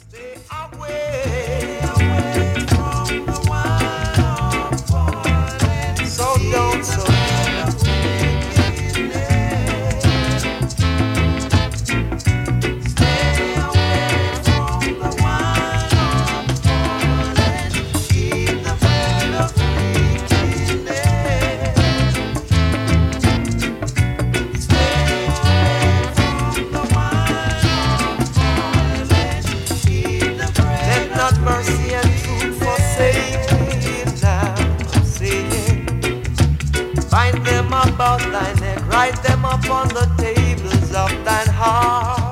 Stay away from the wine of violence. So don't stay away from the wine of violence. Keep the bread of wickedness. Stay away from the wine of violence. Keep the bread. Let not mercy and truth forsake me now. I'm saying, bind them about thy neck, write them upon the tables of thine heart.